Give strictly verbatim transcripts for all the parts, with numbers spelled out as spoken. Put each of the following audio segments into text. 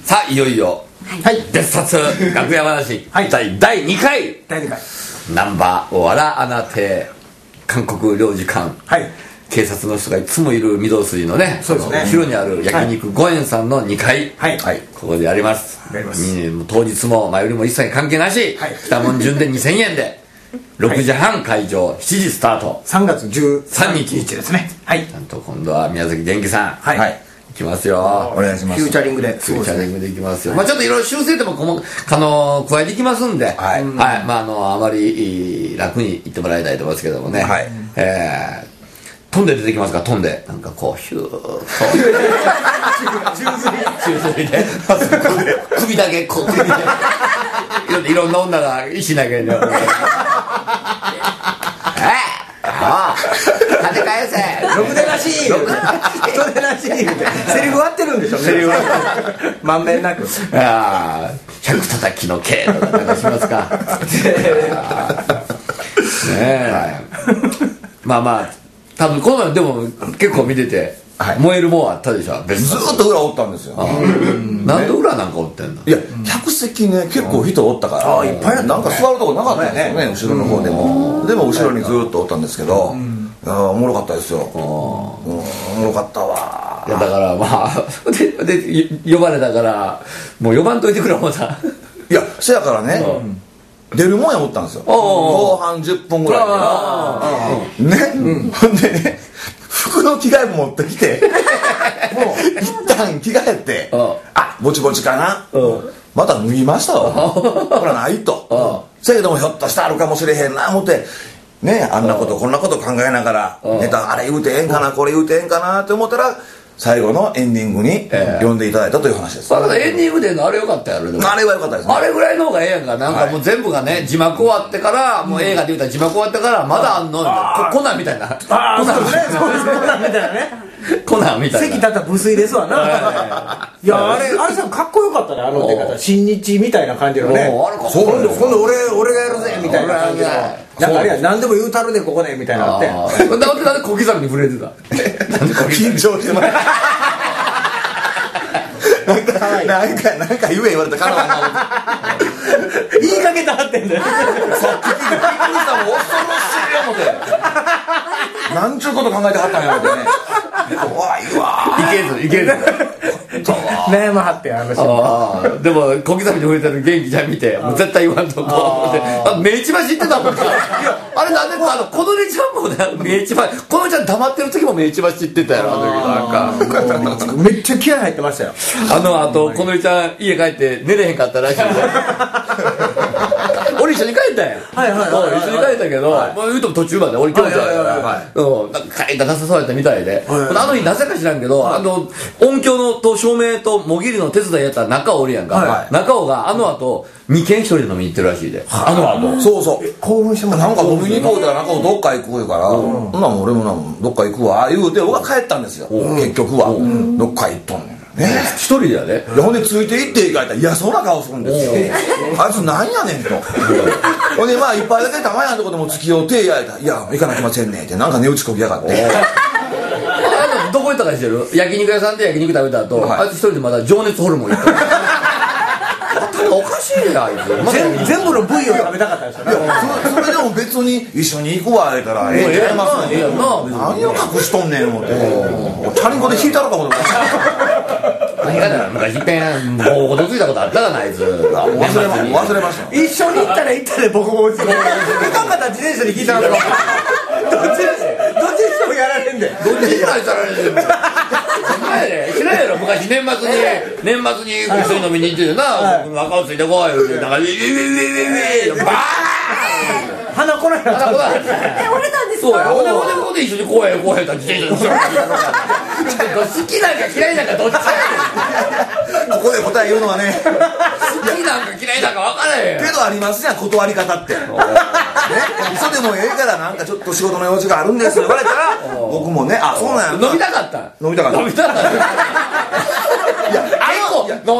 さあいよいよ、はい、別冊楽屋話、はい、だいにかいだいにかいナンバーわらあな亭韓国領事館、はい、警察の人がいつもいる御堂筋のね、そうですね、後ろにある焼肉ごえんさんのにかい、はいはい、ここでやります。やります。当日も前よりも一切関係なし、はい、来たもん順でにせんえんでろくじはん会場、しちじスタート、 さんがつじゅうさんにちですね。はい、 ちゃんと今度は宮崎元気さん、はい、はいいきますよ。 お願いします。フューチャリングで。 フューチャリングでいきますよ。まあちょっといろいろ修正でもこのあの加えていきますんで、はい。はい。まああのあまり楽に言ってもらいたいと思いますけどもね。はい。えー、飛んで出てきますか、飛んでなんかこうヒューッと。宙吊りで。首だけこう。いろんな女が石投げんだよ。ああ金返せろくでらしい人でらしいセリフ合ってるんでしょ。セリフまんべんなくああ百叩きの刑とか流しますかねえまあまあ多分この前でも結構見てて、はい、燃えるもんあったでしょ。 ずーっと裏おったんですよ。 なんで裏なんかおってんの。 いや客席ね結構人おったから、あいっぱいなんか座るとこなかったんですよね、後ろの方でも。でも後ろにずーっとおったんですけど、おもろかったですよ。おもろかったわ。 いやだからまあでで呼ばれたからもう呼ばんといてくれ思った。 いやせやからね出るもんや思ったんですよ。後半じゅっぷんぐらいでね。ほんでね服の着替えも持ってきてもう一旦着替えて、あぼちぼちかな、また脱ぎましたわ。ほらないと。せやけどもひょっとしたらあるかもしれへんな思ってね、あんなことこんなこと考えながらネタあれ言うてええんかなこれ言うてええんかなって思ったら最後のエンディングに呼んでいただいたという話です。 だからエンディングでのあれよかったやろ。 あれはよかったですね。 あれぐらいの方がええやんか。なんかもう全部がね字幕終わってからもう映画で言うたら字幕終わってからまだあんのコナンみたいな。 ああそうですね。コナンみたいなね。 コナンみたいな。 席立った無粋ですわな。いやあれあれさかっこよかったね、あの出方。新日みたいな感じのね。今度今度俺俺がやるぜみたいな感じの。なんかあれや何でも言うたるでここでみたいなって。 なんでなんで小刻みに触れてた。 緊張してます。なんかなんかなんか言え言われたから言いかけたはってんだよ。 さっきびっくりしたもん。恐ろしい思ってなんちゅうこと考えてはったんやろってね。怖いわ。 いけずいけず悩まはってあの人。 でも小刻みに触れてる元気ちゃん見てもう絶対言わんとこう目一番知ってたもん。あれなんであのこのねちゃんもね目一番このちゃん黙ってる時も目一番知ってたやろ。あの時なんかめっちゃ気合入ってましたよ。 あのあとこのちゃん家帰って寝れへんかったらしい。俺一緒に帰ったんや。はいはいはい一緒に帰ったけどもう言うと途中まで俺今日じゃなんか帰ったなさそうやったみたいで、あの日なぜか知らんけどあの音響のと照明ともぎりの手伝いやったら中尾おるやんか。中尾があの後にけん一人で飲みに行ってるらしいで。あの後そうそう興奮してもなんか飲みに行こうから中尾どっか行くうからほんなも俺もなどっか行くわ言うて僕が帰ったんですよ。結局はどっか行っとんねん。 一人でやで。 ほんでついて行って行かれたら嫌そうな顔するんですよ。あいつなんやねんと。ほんでまあ一杯だけたまやんとこでも付き合うてやれたらいや行かなきませんねってなんか値打ちこきやがって。 どこ行ったかしてる。焼肉屋さんで焼肉食べた後、はい、あいつ一人でまだ情熱ホルモン行った。おかしいねあいつ。 全部の部位を食べたかったですよね。 それでも別に一緒に行くわ言うたらええやんますね。何を隠しとんねん思ってチャリンコで引いたのかも。 何がだ昔いっぺんボコボコついたことあったかなあいつ。 忘れました。 一緒に行ったら行ったでボコボコついた。行かんかったら自転車で引いたのか。どっちでどっちにしてもやられんで。 どっちにしてもやられんで。知らんやろ昔年末に年末に一緒に飲みに行っててな若をついてこいってなんかウィウィウィウィウィバーン鼻こられた。 え折れたんですか。 そうや。ほんでほんでここで一緒にこうやこうやった自転車で好きなんか嫌いなんかどっちやねん。ここで答え言うのはね好きなんか嫌いなんか分からへんけどありますやん断り方ってね。嘘でもええからなんかちょっと仕事の用事があるんですよ言われたら僕もねあそうなんや飲みたかった飲みたかった飲みたかったいやあの飲んだな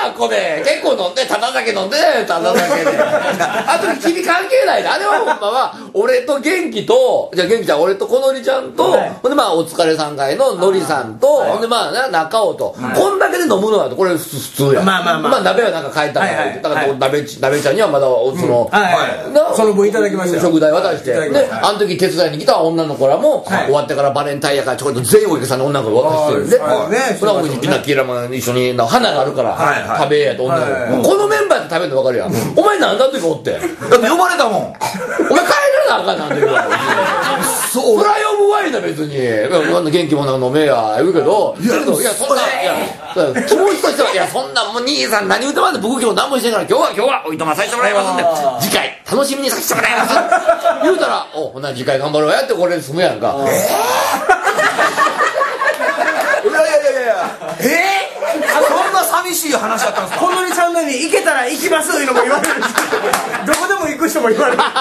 あっこで結構飲んでただ酒飲んでただ酒であと君関係ないであれはほんまは俺と元気とじゃあ元気ちゃん俺とこのりちゃんと、はい、ほんでまあお疲れさん会ののりさんと、はい、ほんでまあ中尾と、はい、こんだけで飲むのはこれ普通やまあまあまあ、まあ、鍋はなんか変えたから、はいはい、だから鍋ちゃんにはまだその、うんはいはい、その分いただきましたよ食代渡してであの時手伝いに来た女の子らも、はい、終わってからバレンタインやからちょっと全員お客さんの女の子渡してるんで、はいね、それはピナキラも一緒に花があるから、はいはい、食べやと女の子、はいはい、このメンバーで食べるの分かるやん、うん、お前なんだってかおってだって呼ばれたもんお前帰らなあかんなんて言うからそりゃ呼ぶわいな別に元気もなんか飲めや言うけどいやいやそんないや気持ちとしてはいやそんなもう兄さん何言うてまんねん僕今日何もしてんから今日は今日はおいとまさせてもらいますんで次回楽しみにさせてもらいます言うたらおほな次回頑張ろうやってこれで済むやんかえーいやいやいやいやえーそんな寂しい話だったんですかこのりさんのように行けたら行きますいうのも言われるしどこでも行く人も言われる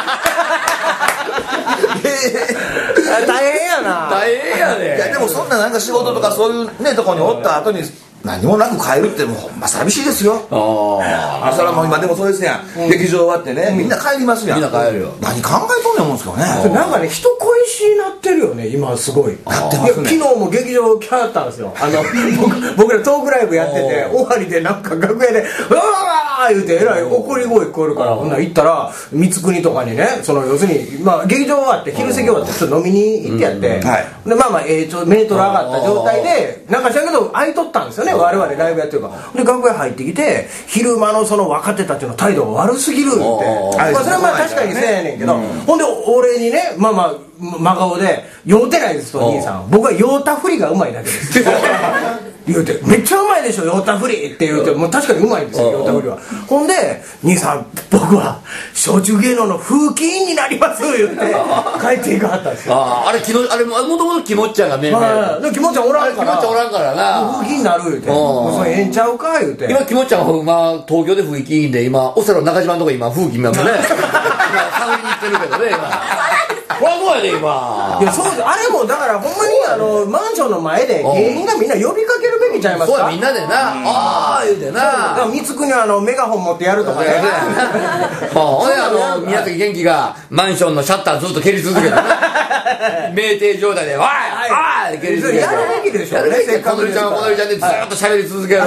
えー、大変やな大変やねいやでもそんななんか仕事とかそういうねとこにおった後に何もなく帰るってもうほんま寂しいですよああそれはもう今でもそうですやん、うん、劇場終わってねみんな帰りますやんみんな帰るよ何考えとんねん思うんですけどねなんかね人恋しになってるよね今すごいなってますね昨日も劇場来はったんですよあの僕, 僕らトークライブやってて終わりでなんか楽屋でうわー言うてえらい怒り声聞こえるからほんなら行ったら光国とかにねその要するにまあ劇場終わって昼過ぎ終わってちょっと飲みに行ってやって、うんはい、でまあまあ、えー、ちょメートル上がった状態でなんか知らんけど空いとったんですよね我々ライブやってるからで楽屋入ってきて昼間のその若手たちの態度が悪すぎるってまあそれはまあ確かにせやねんけど、うん、ほんで俺にねまあまあ真顔で酔うてないですと兄さん僕は酔うたふりがうまいだけです言うてめっちゃうまいでしょ酔うたふりって言うてもう確かにうまいんですよ酔うたふりはほんで兄さん僕は小中芸能の風紀委員になります言って帰っていかはったんですよああれあれもともときもっちゃんが命名できもっちゃんおらんからきもっちゃんおらんからな風紀委員になる言うてもうそれええんちゃうか言うて今きもっちゃんは今東京で風紀委員で今オセロ中島のとこ今風紀委員なんでね今探りに行ってるけどね今これはそうやで今いやそうあれもだからほんまにあのマンションの前で芸人がみんな呼びかけるべきちゃいますかそうやみんなでなああ言うてなだから光国はあのメガホン持ってやるとかねほんであの宮崎元気がマンションのシャッターずっと蹴り続けて酩酊状態で「わい！わい！」蹴り続けてやるべきでしょうねせっかくこのりちゃんはこのりちゃんでずっと喋り続ける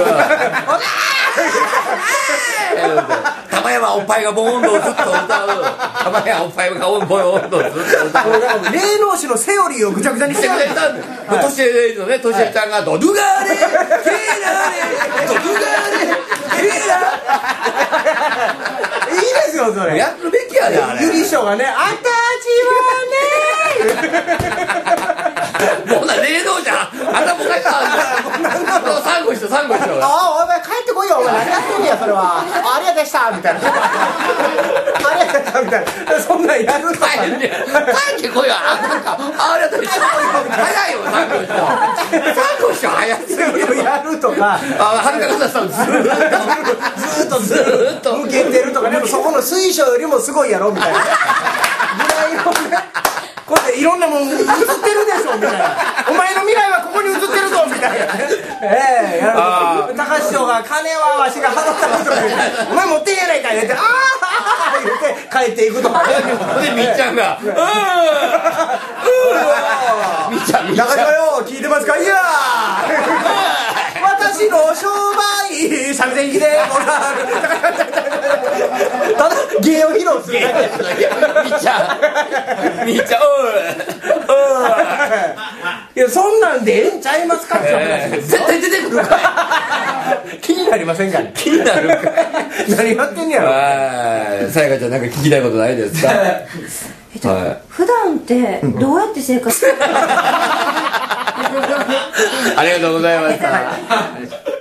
玉山おっぱいがボーンとずっと歌う玉山おっぱいがボーンとずっと歌う霊能師のセオリーをぐちゃぐちゃにしてくれたんでトシエのねトシエちゃんがドドゥガーレケーラーレドドゥガーレケーラーいいですよそれやるべきやであれゆり師匠がねあたちはねもうな霊能者あんたも帰ったサンゴしてサンゴしてああお前帰ってこいよお前何やってんやそれはありがとうでしたみたいなありがとうでしたみたいなそんなんやるとかね帰ってこいよあなんかありがとうでした早いよサンゴしてサンゴして早すぎるやるとかはるかかさんずーっとずーっと向けてるとかでもそこの水晶よりもすごいやろみたいなぐらいのねこれでいろんなもん映ってるでしょみたいなお前の未来はここに映ってるぞみたいなええやる高橋師匠が金はわしが払ったとか言ってお前持ってんやないか言ってああ言って帰っていくとかでみっちゃんがうーみっちゃんみっちゃん中島よ聞いてますかいや私の商売三千円でもらうただ芸を披露するみっちゃんみっちゃんいやそんなんでええんちゃいますかって話です絶対出てくるかい気になりませんかね気になるか何やってんねやろはいさやかちゃんなんか聞きたいことないですかえっと、はい、普段ってどうやって生活してるのありがとうございました